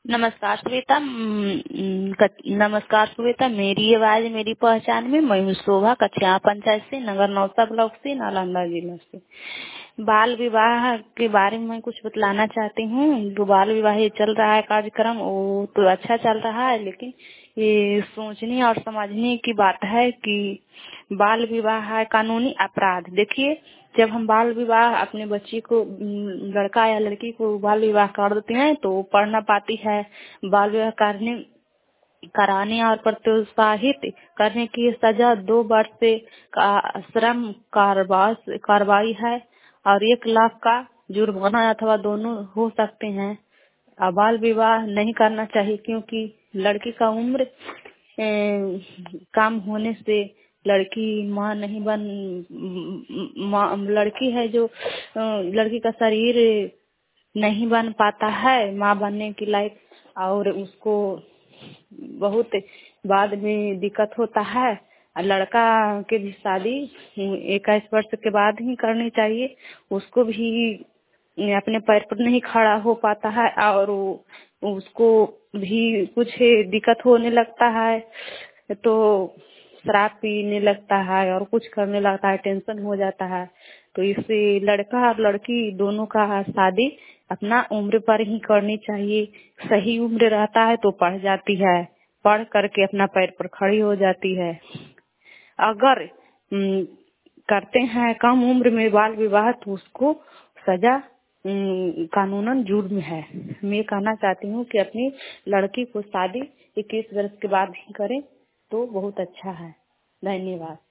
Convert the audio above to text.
नमस्कार श्वेता। नमस्कार श्वेता। मेरी आवाज मेरी पहचान में मैं हूँ शोभा, कछिया पंचायत से, नगर नौसा ब्लॉक से, नालंदा जिला से। बाल विवाह के बारे में मैं कुछ बतलाना चाहती हूँ। जो बाल विवाह ये चल रहा है कार्यक्रम, वो तो अच्छा चल रहा है, लेकिन ये सोचने और समझने की बात है कि बाल विवाह है कानूनी अपराध। देखिए, जब हम बाल विवाह अपने बच्ची को, लड़का या लड़की को बाल विवाह कर देते हैं तो पढ़ ना पाती है। बाल विवाह कराने और प्रोत्साहित करने की सजा 2 वर्ष से श्रम कार्रवाई है और 1 लाख का जुर्माना अथवा दोनों हो सकते हैं। बाल विवाह नहीं करना चाहिए, क्योंकि लड़की का उम्र कम होने से लड़की माँ नहीं बन लड़की है जो लड़की का शरीर नहीं बन पाता है माँ बनने के लायक, और उसको बहुत बाद में दिक्कत होता है। लड़का के भी शादी 21 वर्ष के बाद ही करनी चाहिए। उसको भी अपने पैर पर नहीं खड़ा हो पाता है और उसको भी कुछ दिक्कत होने लगता है, तो शराब पीने लगता है और कुछ करने लगता है, टेंशन हो जाता है। तो इससे लड़का और लड़की दोनों का शादी अपना उम्र पर ही करनी चाहिए। सही उम्र रहता है तो पढ़ जाती है, पढ़ करके अपना पैर पर खड़ी हो जाती है। अगर करते हैं कम उम्र में बाल विवाह तो उसको सजा कानूनन जुर्म है। मैं कहना चाहती हूँ कि अपनी लड़की को शादी 21 वर्ष के बाद ही करें तो बहुत अच्छा है। धन्यवाद।